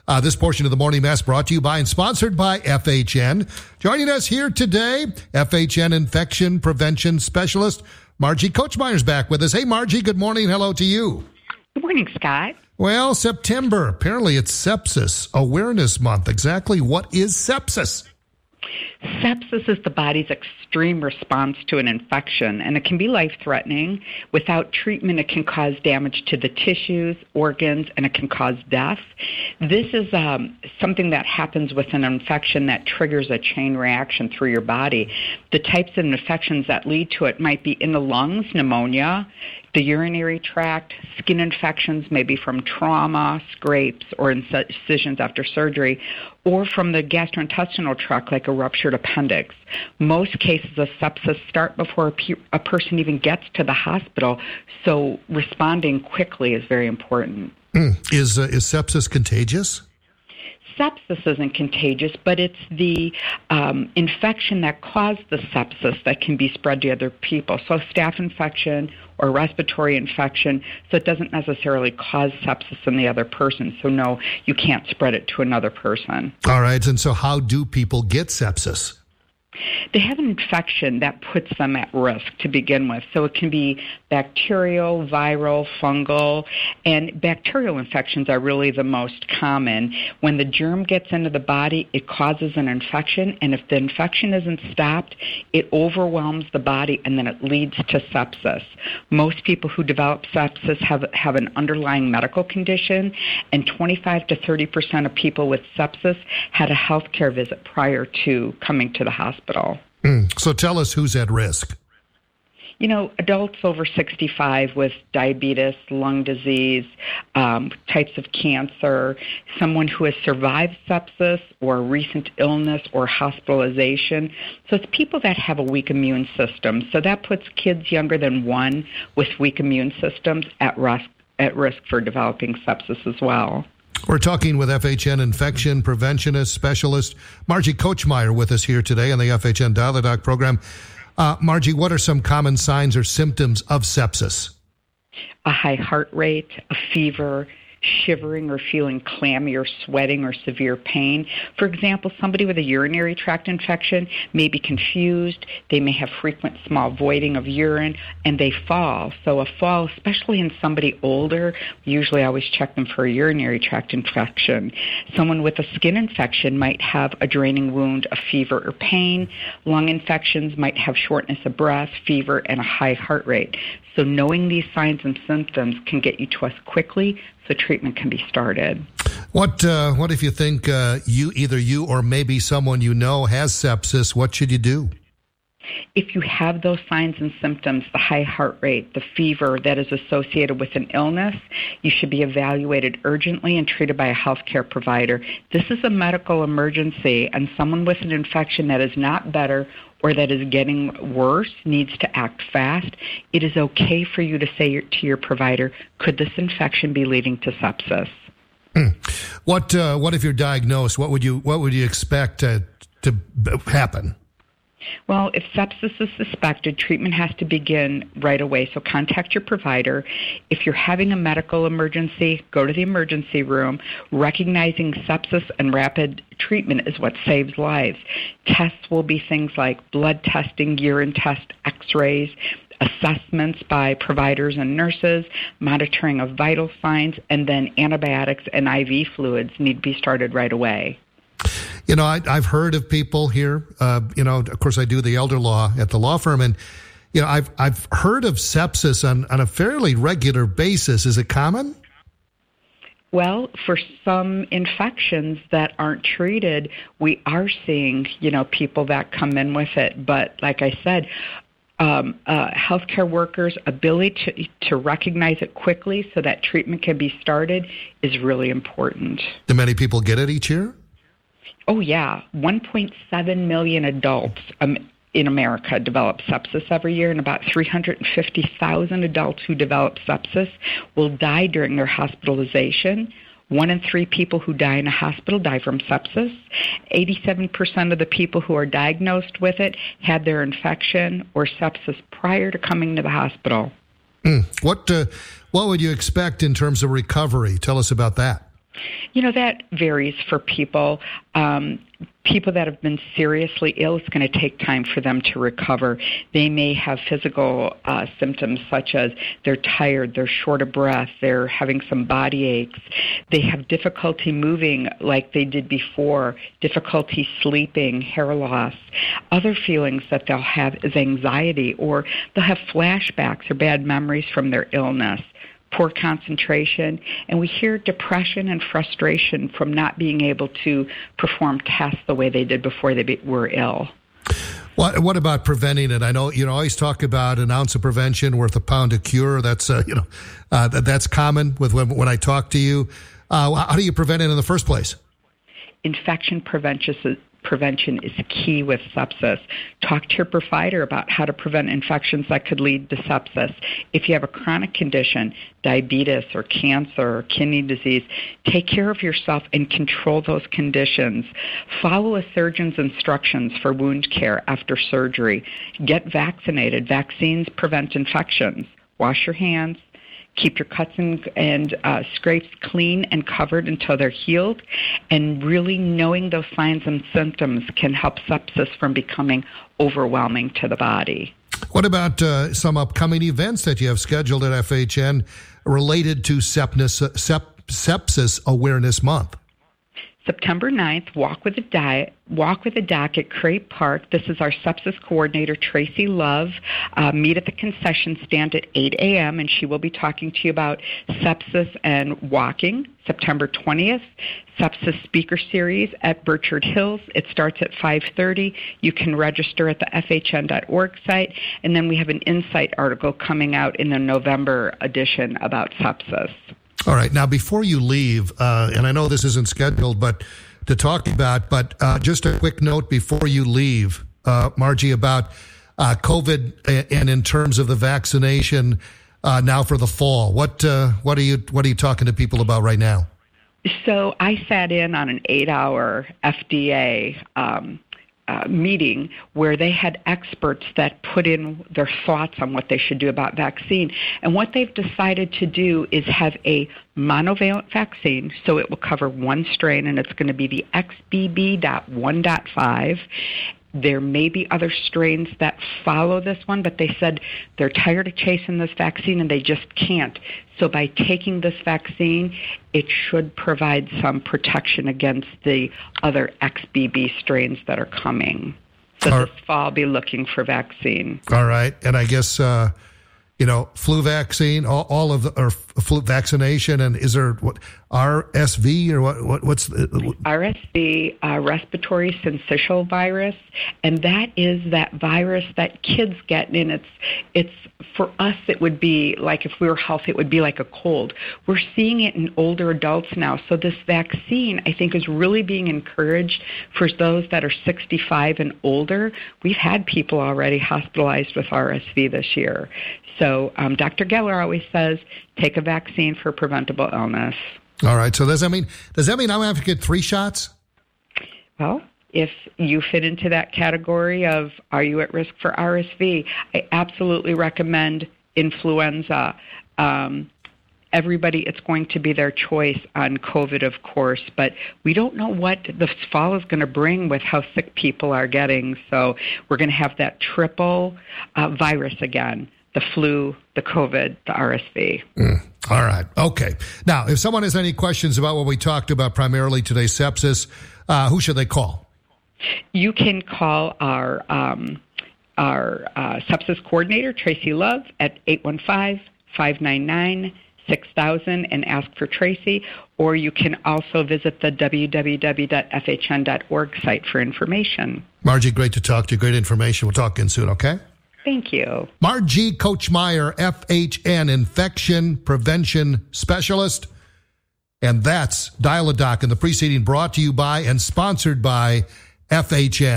This portion of the Morning Mess brought to you by and sponsored by FHN. Joining us here today, FHN Infection Prevention Specialist, Margie Kochmeyer's back with us. Hey, Margie, good morning. Hello to you. Good morning, Scott. Well, September, apparently it's Sepsis Awareness Month. Exactly what is sepsis? Sepsis is the body's extreme response to an infection, and it can be life-threatening. Without treatment, it can cause damage to the tissues, organs, and it can cause death. This is something that happens with an infection that triggers a chain reaction through your body. The types of infections that lead to it might be in the lungs, pneumonia, the urinary tract, skin infections, maybe from trauma, scrapes, or incisions after surgery, or from the gastrointestinal tract, like a ruptured appendix. Most cases of sepsis start before a person even gets to the hospital, so responding quickly is very important. Is sepsis contagious? Sepsis isn't contagious, but it's the infection that caused the sepsis that can be spread to other people. So staph infection or respiratory infection, so it doesn't necessarily cause sepsis in the other person. So no, you can't spread it to another person. All right, and so how do people get sepsis? They have an infection that puts them at risk to begin with. So it can be bacterial, viral, fungal, and bacterial infections are really the most common. When the germ gets into the body, it causes an infection, and if the infection isn't stopped, it overwhelms the body, and then it leads to sepsis. Most people who develop sepsis have an underlying medical condition, and 25 to 30% of people with sepsis had a health care visit prior to coming to the hospital. So tell us who's at risk. You know, adults over 65 with diabetes, lung disease, types of cancer, someone who has survived sepsis or recent illness or hospitalization. So it's people that have a weak immune system. So that puts kids younger than 1 with weak immune systems at risk for developing sepsis as well. We're talking with FHN Infection Preventionist Specialist Margie Kochmeyer with us here today on the FHN Dial Doc program. Margie, what are some common signs or symptoms of sepsis? A high heart rate, a fever, shivering or feeling clammy or sweating or severe pain. For example, somebody with a urinary tract infection may be confused. They may have frequent small voiding of urine, and they fall. So a fall, especially in somebody older, we usually always check them for a urinary tract infection. Someone with a skin infection might have a draining wound, a fever or pain. Lung infections might have shortness of breath, fever, and a high heart rate. So knowing these signs and symptoms can get you to us quickly so treatment can be started. What if you think either you or maybe someone you know has sepsis? What should you do? If you have those signs and symptoms, the high heart rate, the fever that is associated with an illness, you should be evaluated urgently and treated by a healthcare provider. This is a medical emergency, and someone with an infection that is not better or that is getting worse needs to act fast. It is okay for you to say to your provider, could this infection be leading to sepsis? What if you're diagnosed? What would you expect to happen? Well, if sepsis is suspected, treatment has to begin right away, so contact your provider. If you're having a medical emergency, go to the emergency room. Recognizing sepsis and rapid treatment is what saves lives. Tests will be things like blood testing, urine test, x-rays, assessments by providers and nurses, monitoring of vital signs, and then antibiotics and IV fluids need to be started right away. You know, I've heard of people here, of course I do the elder law at the law firm, and, you know, I've heard of sepsis on a fairly regular basis. Is it common? Well, for some infections that aren't treated, we are seeing, people that come in with it. But like I said, healthcare workers' ability to recognize it quickly so that treatment can be started is really important. Do many people get it each year? Oh, yeah. 1.7 million adults in America develop sepsis every year, and about 350,000 adults who develop sepsis will die during their hospitalization. 1 in 3 people who die in a hospital die from sepsis. 87% of the people who are diagnosed with it had their infection or sepsis prior to coming to the hospital. What would you expect in terms of recovery? Tell us about that. That varies for people. People that have been seriously ill, it's going to take time for them to recover. They may have physical symptoms such as they're tired, they're short of breath, they're having some body aches, they have difficulty moving like they did before, difficulty sleeping, hair loss. Other feelings that they'll have is anxiety, or they'll have flashbacks or bad memories from their illness, poor concentration, and we hear depression and frustration from not being able to perform tasks the way they did before they were ill. What about preventing it? I know you always talk about an ounce of prevention worth a pound of cure. That's that's common with when I talk to you. How do you prevent it in the first place? Infection prevention is key with sepsis. Talk to your provider about how to prevent infections that could lead to sepsis. If you have a chronic condition, diabetes or cancer or kidney disease, take care of yourself and control those conditions. Follow a surgeon's instructions for wound care after surgery. Get vaccinated. Vaccines prevent infections. Wash your hands. Keep your cuts and scrapes clean and covered until they're healed. And really knowing those signs and symptoms can help sepsis from becoming overwhelming to the body. What about some upcoming events that you have scheduled at FHN related to Sepsis Awareness Month? September 9th, Walk with a Doc at Crape Park. This is our sepsis coordinator, Tracy Love. Meet at the concession stand at 8 a.m., and she will be talking to you about sepsis and walking. September 20th, Sepsis Speaker Series at Burchard Hills. It starts at 5:30. You can register at the FHN.org site, and then we have an Insight article coming out in the November edition about sepsis. All right. Now, before you leave, and I know this isn't scheduled, but to talk about, just a quick note before you leave, Margie, about COVID and in terms of the vaccination now for the fall. What are you talking to people about right now? So I sat in on an 8-hour FDA meeting where they had experts that put in their thoughts on what they should do about vaccine. And what they've decided to do is have a monovalent vaccine, so it will cover one strain, and it's going to be the XBB.1.5. There may be other strains that follow this one, but they said they're tired of chasing this vaccine and they just can't. So by taking this vaccine, it should provide some protection against the other XBB strains that are coming. So this fall, I'll be looking for vaccine. All right. And I guess, flu vaccine, all of or flu vaccination, and is there what RSV or what's RSV, respiratory syncytial virus, and that is that virus that kids get, and it's for us it would be like if we were healthy, it would be like a cold. We're seeing it in older adults now, so this vaccine I think is really being encouraged for those that are 65 and older. We've had people already hospitalized with RSV this year. So Dr. Geller always says, take a vaccine for preventable illness. All right. So does that mean I'm going to have to get 3 shots? Well, if you fit into that category of are you at risk for RSV, I absolutely recommend influenza. Everybody, it's going to be their choice on COVID, of course, but we don't know what this fall is going to bring with how sick people are getting. So we're going to have that triple virus again. The flu, the COVID, the RSV. All right. Okay. Now, if someone has any questions about what we talked about primarily today, sepsis, who should they call? You can call our sepsis coordinator, Tracy Love, at 815-599-6000 and ask for Tracy, or you can also visit the www.fhn.org site for information. Margie, great to talk to you. Great information. We'll talk again soon, okay? Thank you. Margie Kochmeyer, FHN Infection Prevention Specialist. And that's Dial-A-Doc, and the preceding brought to you by and sponsored by FHN.